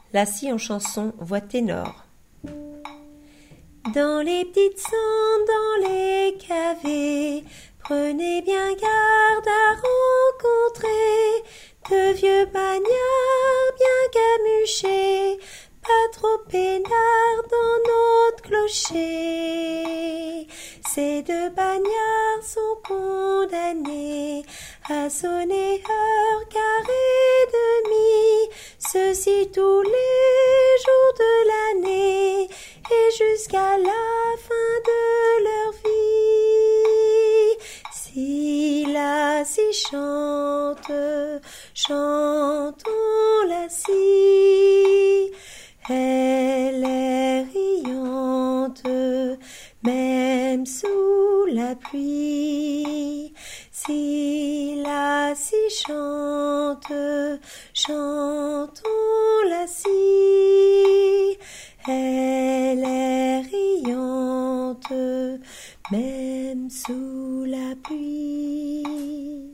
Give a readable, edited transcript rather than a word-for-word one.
La scie en chanson, voix ténor. Dans les petites cendres, dans les cavés, prenez bien garde à rencontrer de vieux bagnards bien camuchés, pas trop peinards dans notre clocher. Ces deux bagnards sont condamnés à sonner heure, quart et demi, ceci tous les jours de l'année et jusqu'à la fin de leur vie. Si la scie chante, chantons la scie, elle est riante, même sous la pluie. Si la scie chante, chantons la scie, elle est riante, même sous la pluie.